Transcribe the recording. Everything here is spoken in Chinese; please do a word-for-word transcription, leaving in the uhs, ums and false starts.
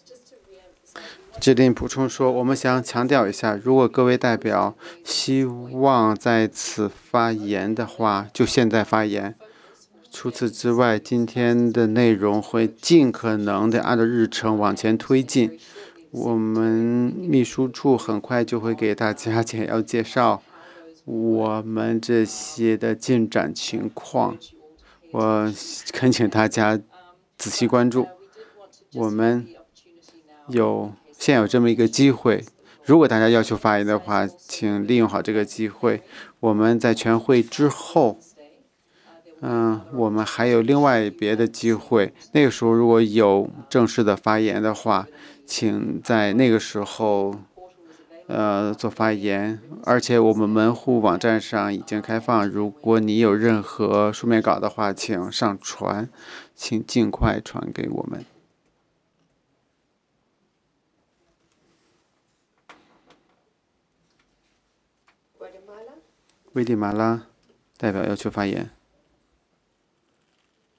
指令补充说，我们想强调一下，如果各位代表希望在此发言的话，就现在发言。除此之外，今天的内容会尽可能的按照日程往前推进。我们秘书处很快就会给大家简要介绍我们这些的进展情况。我恳请大家仔细关注。我们有现有这么一个机会，如果大家要求发言的话，请利用好这个机会。我们在全会之后，嗯，我们还有另外别的机会。那个时候如果有正式的发言的话，请在那个时候呃做发言。而且我们门户网站上已经开放，如果你有任何书面稿的话，请上传，请尽快传给我们。危地马拉代表要求发言。